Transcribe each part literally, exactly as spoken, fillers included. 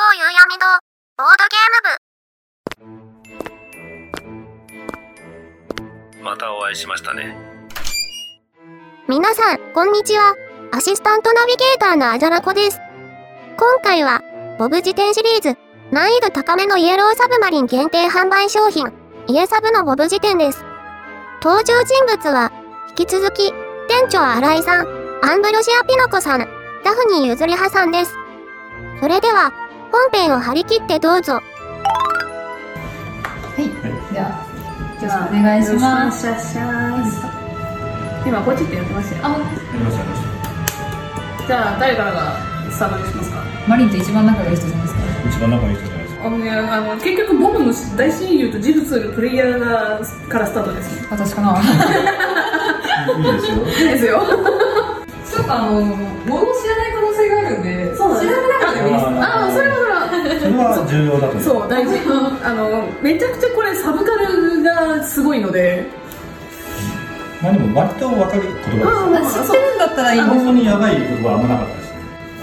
うゆうやみ堂ボードゲーム部。 またお会いしましたね。 皆さん、こんにちは。アシスタントナビゲーターのあじゃらこです。今回は、ボブ辞典シリーズ、難易度高めのイエローサブマリン限定販売商品、イエサブのボブ辞典です。登場人物は、引き続き、店長新井さん、アンドロシアピノコさん、ダフニーゆずりはさんです。それでは、本編を張り切ってどうぞ。 はい、では、よろしくお願いします。 よろしくお願いします。今ポチってやってましたよ。 あ、 やりましたやりました。 じゃあ誰からがスタートにしますか。 マリンって一番仲がいい人じゃないですか。 一番仲いい人じゃないですか。 あのね、あの結局ボブの大親友とジルツールプレイヤーがからスタートです。 私かな。 いいですよ。 いいですよ。 ちょっとあの、物を知らない可能性があるんで、 そうだね。 調べながらでもいいですか。 ああ、それはそれは。 それは重要だと思う。 そう、大事。あのめちゃくちゃこれサブカルがすごいので。 まあでも割と分かる言葉です。 知ってるんだったらいいんです。 本当にやばい言葉はあんまなかったですね。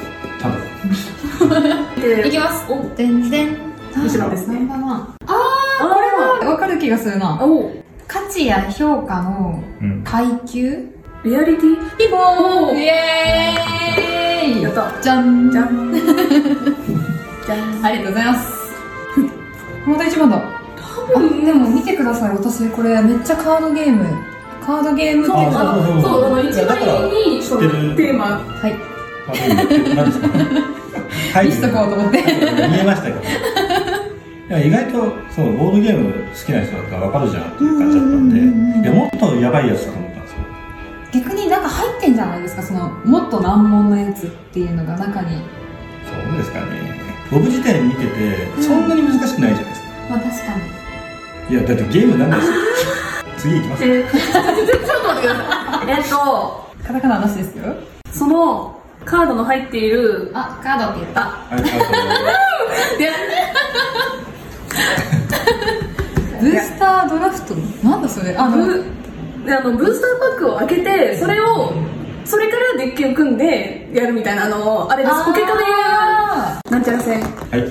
多分。 いきます。 お、 でんでん。 一番ですね。 ナンバーワン。ああ、これは分かる気がするな。 お、 価値や評価の階級。 リアリティ。 ピボーン。イエーイ。 やった。 じゃん。 じゃん。じゃん。 ありがとうございます。また一番だ。あ、でも見てください。私これめっちゃカードゲーム。カードゲームってそう、 いうか。 あの、そう、あの一番にそのテーマ。 はい。 何ですか。はい。 見せとこうと思って。 見えましたけど。いや意外とそうボードゲーム好きな人だったら分かるじゃんっていう感じだったんで、いやもっとやばいやつかと思ったんですよ。 逆になんか入ってんじゃないですか。そのもっと難問のやつっていうのが中に。 そうですかね。ボブ辞典見ててそんなに難しくないじゃないですか。 まあ確かに。いやだってゲームなんですよ。次行きます。 えー、ちょっと待ってください。えっと、 カタカナなしですよ。 そのカードの入っている、 あ、カードって言った。 あ、 あれ、あで、 ブースタードラフトなんだそれ。あのブであのブースターパックを開けて、それをそれからデッキを組んでやるみたいな、あのあれです。ポケカでいうなんちゃら戦。 はい。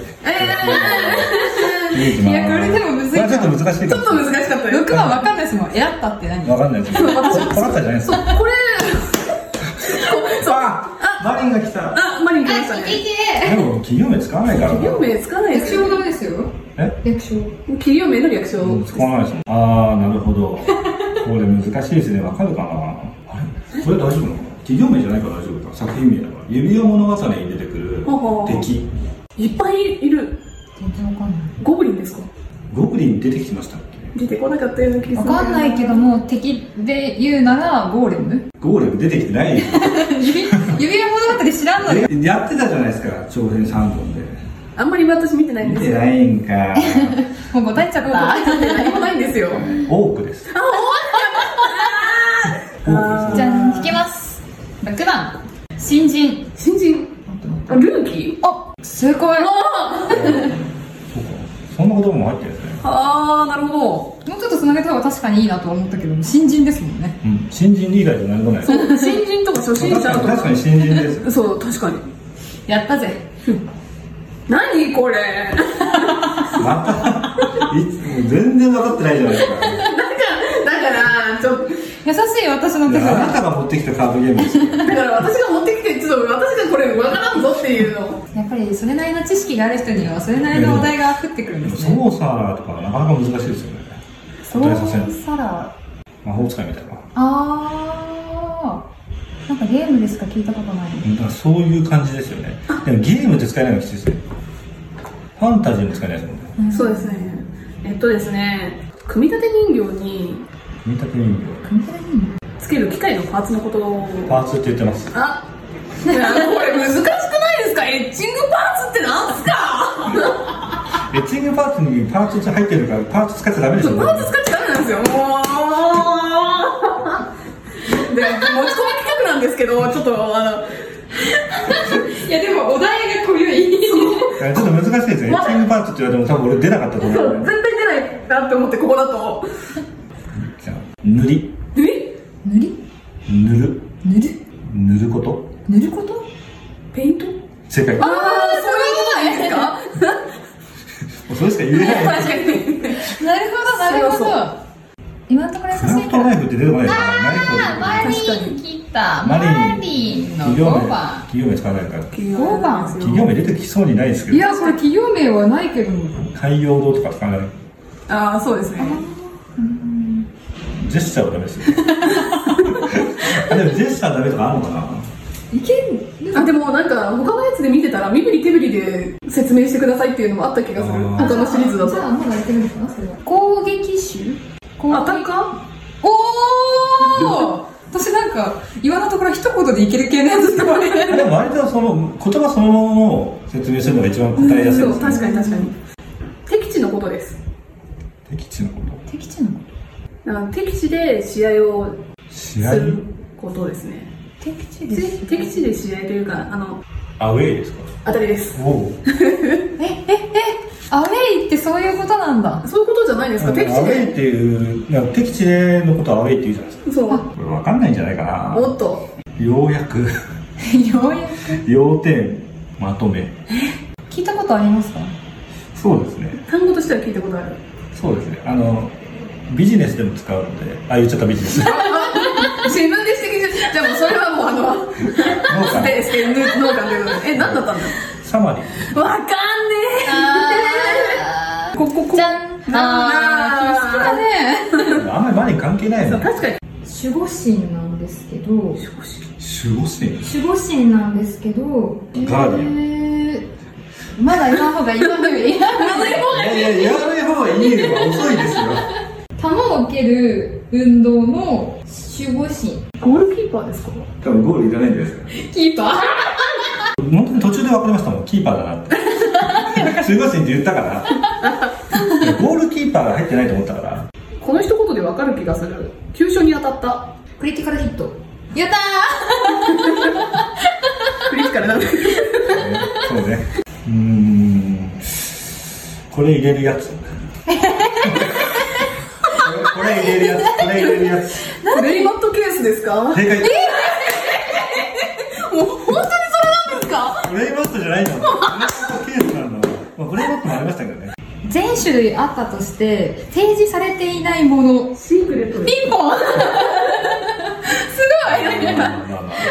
えー、いやこれでもむずい。 ちょっと難しい。 ちょっと難しかったです。 ろくばんわかんないですもん。選ったって何？ わかんないです。分かったじゃないですか。 これそう、 あ、マリンが来た。 あ、マリン来ましたね。 でも企業名使わないから。 企業名使わないですよ。 略称ダメですよ。 え？ 略称。 企業名の略称。 使わないですもん。ああ、なるほど。これ難しいですね。わかるかな。あれ？これ大丈夫なの？企業名じゃないから大丈夫か。作品名だから。指輪物語に出てくる敵。 いっぱいいる。 全然わかんない。 ゴブリンですか？ ゴブリン出てきましたっけ？ 出てこなかったような気がする。 わかんないけども、敵で言うならゴーレム。 ゴーレム出てきてないよ。 指指輪物語知らんのよ。 やってたじゃないですか。長編さんぼんで。 あんまり私見てないんですよ。 見てないんか。 もう答えちゃった。 何もないんですよ。 オークです。 あ、 オークです。 じゃん、引きます。ろくばん、新人。 新人。あ、ルーキー。 あ、正解。 そうか。そんな言葉も入ってるんですね。 ああ、なるほど。 もうちょっとつなげた方が確かにいいなと思ったけど、新人ですもんね。 うん。新人以外じゃ何もない。 そう、新人とか初心者とか。 確かに新人です。 そう、確かに。 やったぜ。 何これ。 また、いつも全然分かってないじゃないですか。 だから、だから、ちょっと。 優しい私の手あなが。 たが持ってきたカードゲームですよ。 だから私が持ってきて、ちょっと私がこれ分からんぞっていうの。 やっぱりそれなりの知識がある人にはそれなりのお題が降ってくるんですね。 操作とかなかなか難しいですよね。答えさせる。 サラ。 魔法使いみたいな。 あー。なんかゲームでしか聞いたことない。 だからそういう感じですよね。でもゲームって使えないのきついですね。ファンタジーも使えないですもんね。 うん、そうですね。えっとですね、組み立て人形に組み立て人組み立て人形つける機械のパーツのことを。 形。パーツって言ってます。 あ、いやこれ難しくないですか？エッチングパーツってなんすか？ エッチングパーツにパーツ入ってるからパーツ使っちゃダメでしょ。 パーツ使っちゃダメなんですよ。もう。で、持ち込み企画なんですけど、ちょっとあの。 いやでもお題が濃ゆい。 ちょっと難しいですね。エッチングパーツって言われても多分俺出なかったと思う、ね。 絶対出ないなって思ってここだと。 じゃあ塗り。 え？ 塗り？ 塗る。 塗る？ 塗ること。 塗ること？ ペイント？ 正解。 ああ、そういうことなんですか？ か言えない。 確かに。 なるほどなるほど。今のところ優しいクラフトナイフって出てこないですか？ あー、マリン切った。マリンの企業名ごばん。 企業名使わないから。 ごばん。 企業名出てきそうにないですけど。 いや、これ企業名はないけども。 海洋堂とか使わない。 ああ、そうですね。 ジェスチャーはダメですよ。あ、でもジェスチャーダメとかあるのかな？ いけん。 あ、でもなんか他のやつで見てたら身振り手振りで説明してくださいっていうのもあった気がする。 あー他のシリーズだと。 じゃあ、まだいけるのかな、それは。攻撃手アタッカー？ おー私なんか、今のところ一言でいける系のやつって言われる。 でも割とその言葉そのものを説明するのが一番答えやすいです、ね。 そう、確かに確かに。敵地のことです。 敵地のこと。 敵地のこあの敵地で試合を試合？ することですね。 と敵地でて敵地で試合というか、あの、 アウェイですか？ 当たりです。 おお。 え、え、え、アウェイってそういうことなんだ。 そういうことじゃないですか、敵地アウェイっで。 ていういや敵地でのことをアウェイって言うじゃないですか。 そう。 これわかんないんじゃないかな。 おっと。 ようやくようやく。 要点まとめ。 聞いたことありますか？ そうですね。 単語としては聞いたことある。 そうですね。あのビジネスでも使うので、あ、言っちゃったビジネス。 自分で指摘して、じゃあもうそれはもうあの、 農家。 え、え、農家ということで。え、何だったんだサマリー。 わかんねあえ。ここ、こじゃん。あー、好きだね。 あんまりマリー関係ないそう、 よね。 確かに。 守護神なんですけど、 守護神。 守護神なんですけど、 ガーディアンえーまだ言わん方がいい。言わん方がいい。 いやいや、言わない方がいいのは遅いですよ。 球を蹴る運動の守護神。 ゴールキーパーですか？ 多分ゴールいらないんじゃないですか。 キーパー。 本当に途中で分かりましたもん、キーパーだなって。守護神って言ったから。ゴールキーパーが入ってないと思ったから。 この一言でわかる気がする。急所に当たった。 クリティカルヒット。やったクリティカルなんだ。 そうね。うーん。これ入れるやつ。これこれ入れるやつ。これ入れるやつ。 レイマットケースですか？ 正解。 もう本当にそれなんですか？ ブレイマットじゃないんだもん。ブレイマットケースなんだもん。まあ、ブレイマットもありましたけどね。 全種類あったとして提示されていないもの。 シークレットです。 ピンポン。すごい。 まあまあまあまあ。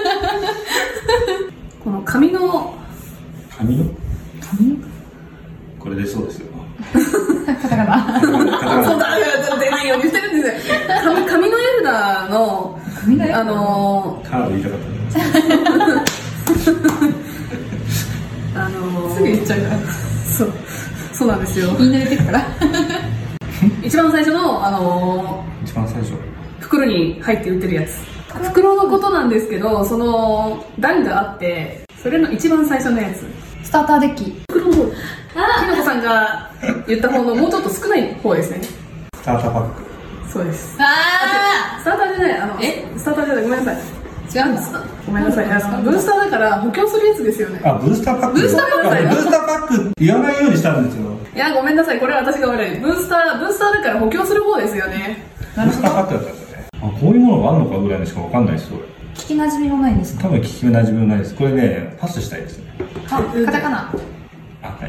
この紙の紙の紙のこれでそうですよ。 カタカナ。 そうだ、出ないようにしてるんですよ。紙紙のエルダーの紙のエルダーあのカード言いたかったね。 ー、あのー、 すぐ言っちゃうから。 そうそうなんですよ。 言い慣れてるから。 一番最初のあの一番最初。 ー、袋に入って売ってるやつ。袋のことなんですけど、その段があってそれの一番最初のやつ。 スターターデッキ。 袋の方。きのこさんが言った方のもうちょっと少ない方ですね。 スターターパック。 そうです。 あスターターじゃない、あの、 えスターターじゃない、ごめんなさい。 ー違うんですか？ ごめんなさい。あのブースターだから補強するやつですよね。 あ、ブースターパック。 ブースターパックブースターパック言わないようにしたんですよ。 いや、ごめんなさい。これは私が悪い。ブースター、ブースターだから補強する方ですよね。 ブースターパックだったんですよね。あ、こういうものがあるのかぐらいのしかわかんないです、俺。 聞き馴染みもないんですか？ 多分聞き馴染みもないです。これね、パスしたいですね。 あ、カタカナ。 あ、はい。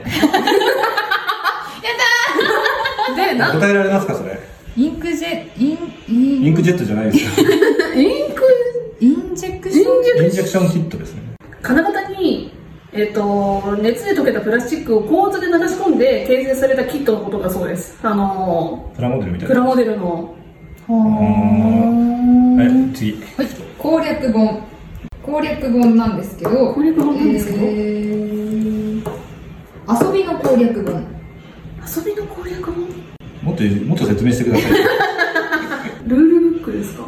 で、な、 答えられますか、それ。 インクジェ、イン、イン、 インクジェットじゃないですよ。 インク、 インジェクション。 インジェクションキットですね。 金型に、えっ、と、熱で溶けたプラスチックを高圧で流し込んで形成されたキットのことだそうです。あのプラモデルみたー、 いな。 プラモデルの。 ははい、 ー。 次。 はい、攻略本。攻略本なんですけど、 攻略本なんですけどえー、遊びの攻略本。 遊びの攻略本？ もっと、もっと説明してください。 ルールブックですか？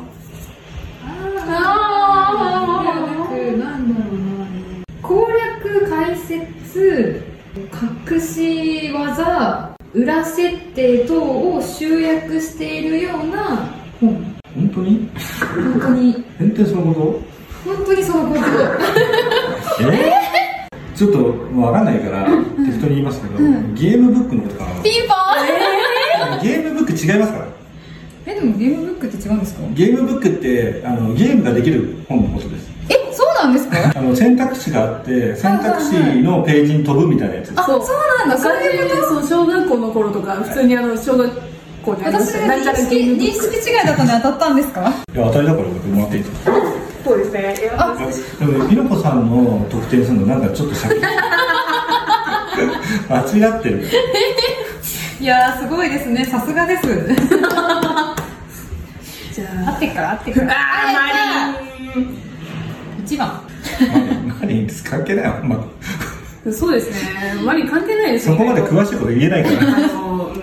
あー、なんだろうな。攻略解説、隠し技、裏設定等を集約しているような本。 本当に本当に、 変転そのこ本当にそのこと。 とえー、ちょっと、もうわかんないから、適当に言いますけど、ゲームブックのことかな。 ピンポン。 ゲームブック違いますから。 え、でもゲームブックって違うんですか？ ゲームブックって、あの、ゲームができる本のことです。 え、そうなんですか？ あの選択肢があって選択肢のページに飛ぶみたいなやつです。 あ、そうなんだ。そういうこと。 そう、小学校の頃とか普通にあの小学校にありま私したよ。 が認識認識違いだったのに当たったんですか？ いや当たりだから僕もらっていいですか？ そうですね。いやあ、 でも美奈子さんの得点するのなんかちょっと先間違ってる。 いやーすごいですね。さすがです。 じゃ合ってっから合ってっから。 あ、マリン。 一番。 マリン関係ないあんまそうですね。マリン関係ないですそね。 こまで詳しいこと言えないからあの、うん、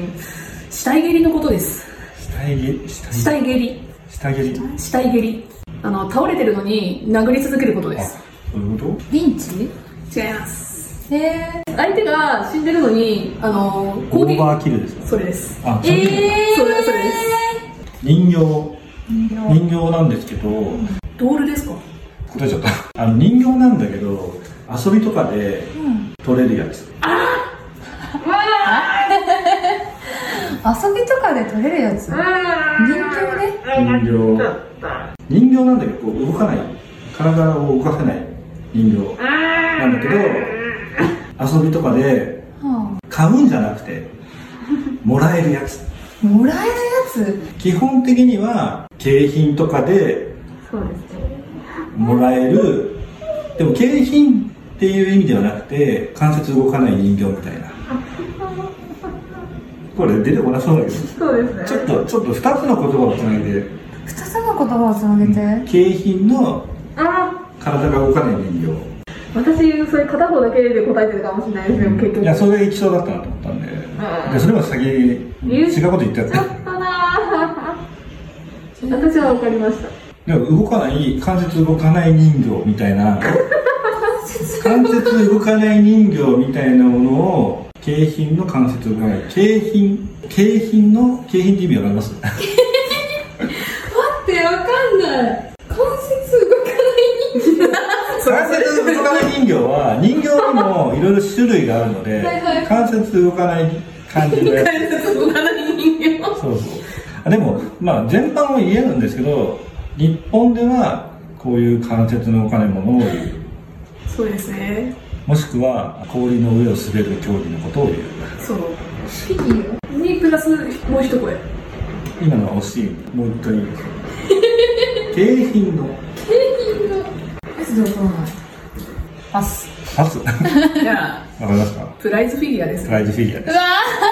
死体蹴りのことです。 死体蹴り死体蹴り。 死体蹴り死体蹴り。あの、倒れてるのに殴り続けることであ、 す。 そういうこリンチ？ 違います。 へー。 相手が死んでるのに、あの、 と？オーバーキルですか？ それです。 あ、そういうことそれ、それです。 人形人形なんですけど、 ドールですか？ 答えちゃったあの人形なんだけど遊びとかで取れるやつ、 遊びとかで取れるやつ？人形で？ 人形人形なんだけどこう動かない体を動かせない人形なんだけど遊びとかでは買うんじゃなくてもらえるやつ。 あ、もらえるやつ？ 基本的には景品とかでそうですね。 もらえる。でも景品っていう意味ではなくて関節動かない人形みたいな。これ出てこなそうだけどそうですね。 ちょっとちょっとふたつの言葉をつなげて二つの言葉をつなげて。 景品のあ、 体が動かない人私、それ片方だけで答えてるかもしれないですね、結形。 局。 いやそれがいきそうだったなと思ったんで、でそれは先に違うこと言ったやつ。 ちょっとなぁ。私は分かりました。 でも動かない関節動かない人形みたいな関節動かない人形みたいなものを景品の関節動かない景品景品の景品って意味わかります？ 待ってわかんない関節動かない人形関節動かない人形は人形にもいろいろ種類があるのではいはい関節動かない感じのやつ。 関節動かない人形。 そうそうあでもまあ全般を言えるんですけど日本ではこういう関節の動かないものを言う。 そうですね。 もしくは氷の上を滑る競技のことを言う。 そう。 フィギュアにプラスもう一声。 今のは惜しい。もう一回いいですか？景品のパスでわからない。パス。 パスわかじゃあ、 りますか？ プライズフィギュアですプ。ライズフィギュアでうわ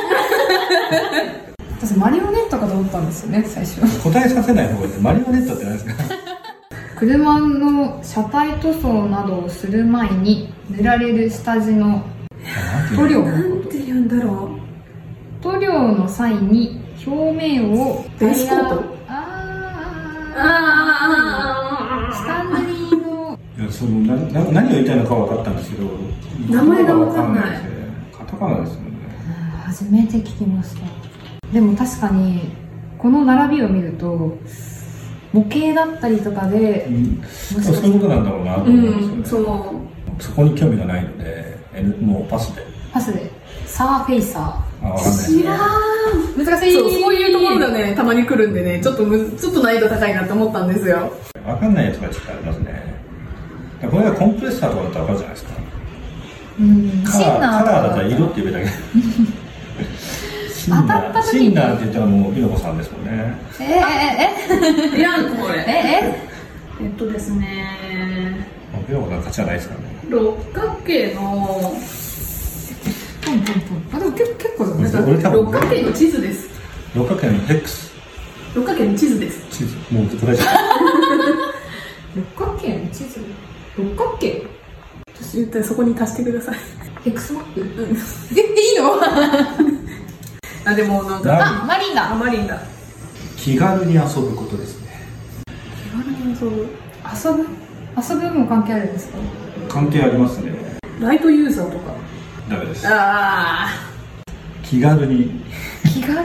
ー私マリオネットかと思ったんですよね、最初。 す。答えさせない方がいいです。マリオネットって何ですか？ 車の車体塗装などをする前に塗られる下地の塗料なんて言うんだろ塗料の際に表面をう。ベースコート。 ああー下塗りのいやそのなな何を言いたいのかは分かったんですけど名前が分かんないですね。カタカナですよね。 初めて聞きました。でも確かにこの並びを見ると模型だったりとかで、 うんそういうことなんだろうなと思うんですよね。 そう。 そこに興味がないので N もうパスで。 パスでサーフェイサあ分かんない。 知らー難しい。 そう、そういうところがね、たまに来るんでね、ちょっとむちょっと難易度高いなって思ったんですよ。 分かんないやつがちょっとありますね。これがコンプレッサーとかだったら分かるじゃないですか。 うんカラーカラーだったら色って言うだけ。シンナ当たったー時にシンナーって言ったらもう美奈子さんですもんね。 えええいやん、これ。 えええっとですね、 美奈子さん勝ちはないですからね。 六角形の、 ポンポンポンあでも結結構だね俺多分六角形の地図です。 六角形の X 六角形の地図です。 地図もう答えちゃっ六角形の地図六角形私言ったらそこに足してください。 X マップえいいのあ、でもなんた。 か、 あマリンあ、 だ。 マリンだ。 気軽に遊ぶことですね。 気軽に遊ぶ。 遊ぶ遊ぶも関係あるんですか？ 関係ありますね。 ライトユーザーとか。 ダメです。 あ気軽に気軽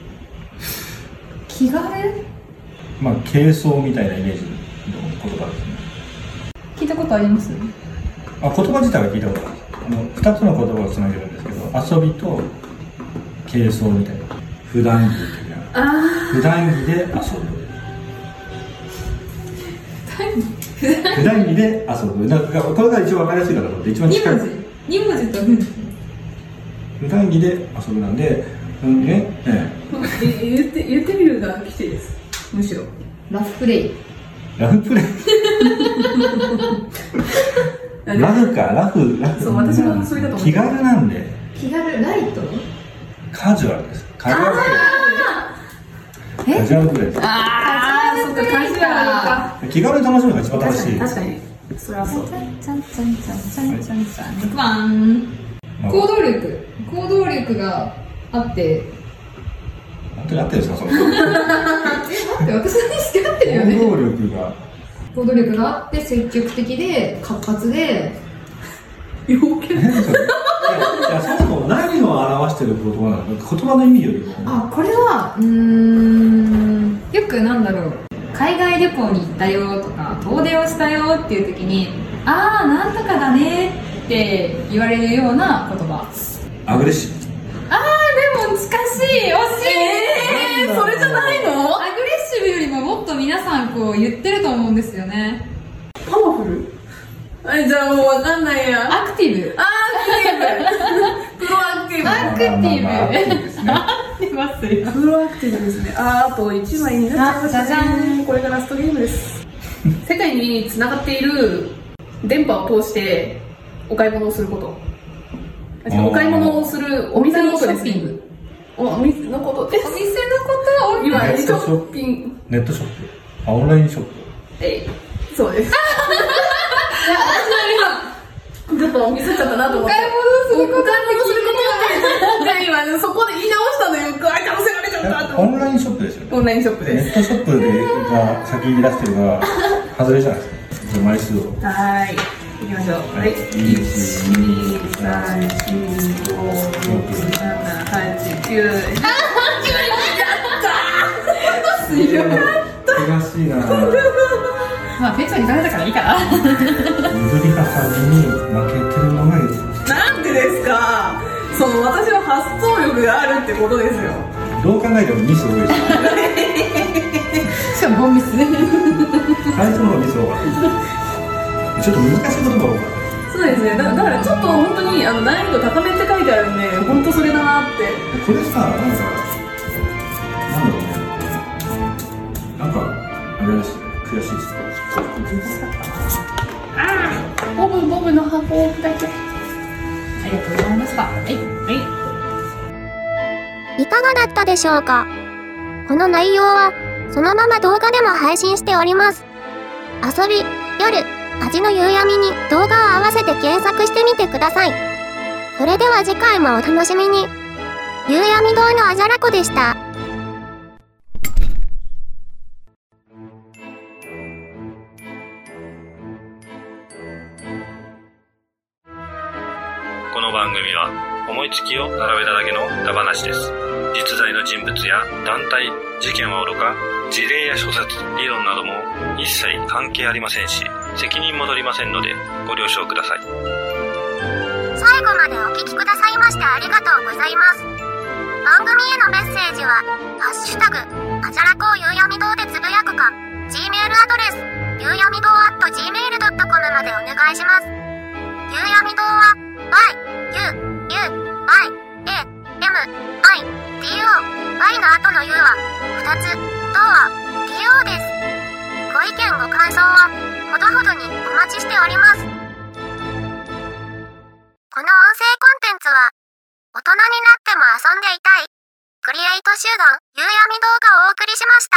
気軽まあ軽装みたいなイメージの言葉ですね。 聞いたことあります？ あ言葉自体は聞いたことある。あのふたつの言葉をつなげるんですけど、遊びと軽装みたいな普段着的なあ。あ普段着で遊ぶ。 普普段着で遊ぶ。なんかこれが一番わかりやすいかなと思って、一番に近い。 文字に文字と文字普段着で遊ぶなんで、うんね、ええ言って言ってみるがきついです。むしろラフプレイえ、ラフプレイ。ラフか、ラフ、ラフ。 そう、私もそれだと思って気軽なんで、 気軽ライトカジュアルです。カジュアルプレイ。カジュアルプレイです。 ああ、そっか、カジュアルか。 気軽に楽しむのが一番確かに、 正しい。 確かに。それはそう。 ちゃんちゃんちゃんちゃんちゃんちゃんちゃんろくばん行動力行動力があって本当に合ってるんですか、それ。 え待って私の認識合ってるよね行動力が。 行動力があって積極的で活発で陽キャいや、いや、そもそも何を表してる言葉なのか、言葉の意味よりも。 あこれはうーんよくなんだろう海外旅行に行ったよとか遠出をしたよっていう時にああなんとかだねって言われるような言葉アグレッシブ。 あーでも近しい惜しいえー、それじゃないの？ アグレッシブよりももっと皆さんこう言ってると思うんですよねパワフル？あ、じゃあもうわかんないや。 アクティブアクティブプロアクティブアクティブまあまあまあアクティブですね。 出ますよプロアクティブですね。あー、あといちまいになっちゃいましたね。 あじゃじゃんこれがラストゲームです世界につながっている電波を通してお買い物をすること。 あーお買い物をするお店のことですね。 ショッピングお店のことです。 お店のことを今ネットショッピング。 ネットショップ。あ、オンラインショップ。 えい、そうです。ちょっとミスっちゃったなと思って。 お買い物することお買い物することって、今ね、そこで言い直したのよ。あ、かぶせられちゃったとオ思って。 ンラインショップですよね。 オンラインショップネです。 ットショップでが先に出してるが、外れじゃないですか。じゃあ枚数を。 はーい。行きましょう。はい。いち、に、さん、よん、ご、ろく、なな、はち、きゅう。 悔しいなぁ。 まあペッチョにかけたからいいかな譲りはさんに負けてるのがいい。 なんでですか。その私は発想力があるってことですよ。 どう考えてもミス多いし。 しかもボンミスね最初の方がミス多かった。ちょっと難しい言葉多かった。 そうですね。だだからちょっと本当にあの難易度高めって書いてあるんで、本当それだなって。 これさ、なんか、なんだろうね。なんか、あれだし、悔しいですね。 ボブボブの箱だけ。 ありがとうございましたはいはいいかがだったでしょうか？この内容はそのまま動画でも配信しております。遊び、夜、味の夕闇に動画を合わせて検索してみてください。それでは次回もお楽しみに。夕闇堂のあじゃらこでした。 この番組は思いつきを並べただけのダ話です。実在の人物や団体、事件はおろか、事例や諸説、理論なども一切関係ありませんし、責任も取りませんのでご了承ください。 最後までお聞きくださいましてありがとうございます。番組へのメッセージは、ハッシュタグ、あじゃらこを夕闇堂でつぶやくか、Gmail アドレス、夕闇堂 at ジーメールドットコム までお願いします。夕闇堂は、Y、U、U、Y、A、M、I、D、O、Y の後の U は、ふたつ、堂は、D、O です。ご意見ご感想は、ほどほどにお待ちしております。この音声コンテンツは、大人になっても遊んでいたい、クリエイト集団、夕闇堂がお送りしました。